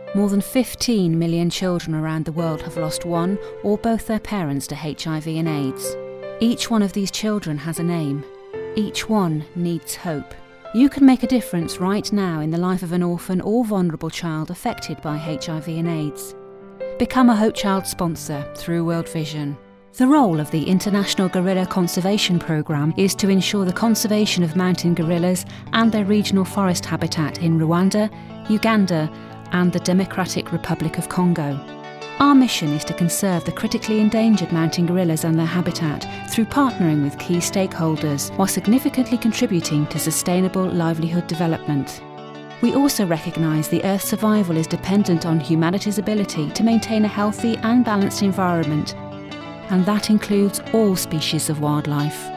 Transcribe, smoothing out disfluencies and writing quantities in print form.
More than 15 million children around the world have lost one or both their parents to HIV and AIDS. Each one of these children has a name. Each one needs hope. You can make a difference right now in the life of an orphan or vulnerable child affected by HIV and AIDS. Become a Hope Child sponsor through World Vision. The role of the International Gorilla Conservation Programme is to ensure the conservation of mountain gorillas and their regional forest habitat in Rwanda, Uganda, and the Democratic Republic of Congo. Our mission is to conserve the critically endangered mountain gorillas and their habitat through partnering with key stakeholders while significantly contributing to sustainable livelihood development. We also recognise the Earth's survival is dependent on humanity's ability to maintain a healthy and balanced environment, and that includes all species of wildlife.